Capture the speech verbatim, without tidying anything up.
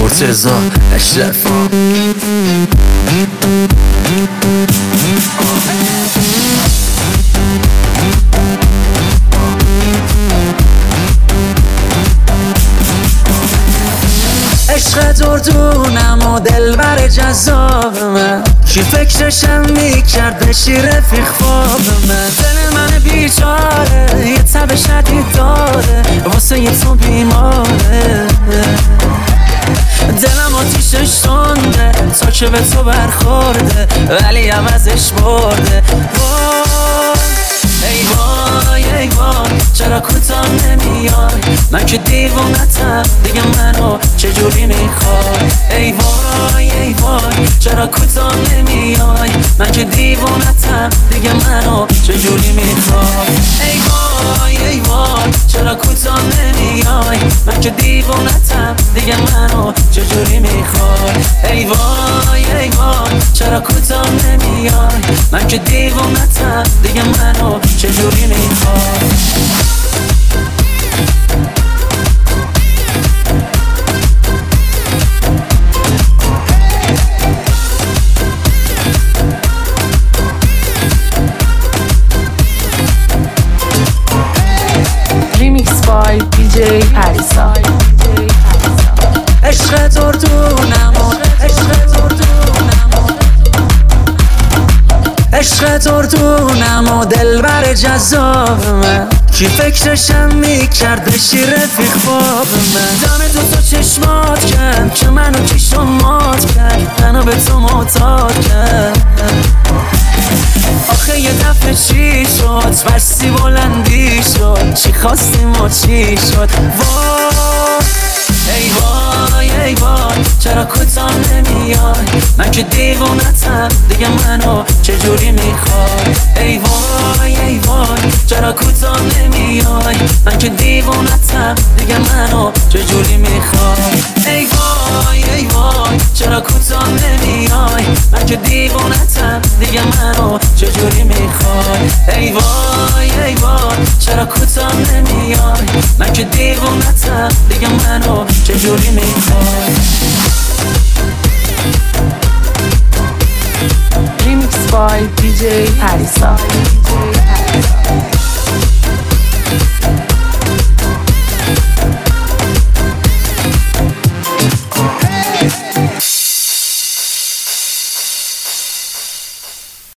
مرتضی اشرفی. عشق دردونم و دلبر جذاب من، کی فکرشم میکرد بشی رفیق خواب من. دل من بیچاره یه تب شدید داره، واسه یه تو بیماره. دلم آتیشش تنده تا که به تو برخورده، ولی عوضش برده. وای ای وای ای وای چرا کوتاه نمیای، من که دیوونتم دیگه منو چجوری میخوای. ای وای ای وای چرا کوتاه نمیای، من که دیوونتم دیگه منو چجوری میخوای. ای وای ای وای چرا کوتاه نمیای، من که دیوونتم دیگه منو چجوری میخوای. ای وای ای وای چرا کوتاه نمیای، من که دیوونتم دیگه منو چجوری میخوای. Remix by دی جی پریسا. عشق دردونم و عشق دردونم و عشق دردونم و دلبر جذاب من، کی فکرشم میکرد بشی رفیق خواب من. دم دو تا چشمات کرد که منو کشم مات کرد، منو به تو معتاد کرد. آخه یه دفعه چی شد بستی بلندی شد، چی خواستیم و چی شد. وای ای وای ای وای چرا کوتاه نمیای، من که دیوونتم دیگه منو چجوری میخوای. ای وای ای وای چرا کوتاه نمیای، من که دیوونتم دیگه منو چجوری میخوای. ای وای ای وای چرا کوتاه نمیای، من که دیوونتم دیگه منو چجوری میخوای. ای وای ای وای چرا کوتاه نمیای، من که دیوونتم دیگه منو چجوری میخوای. Remix by دی جی پریسا.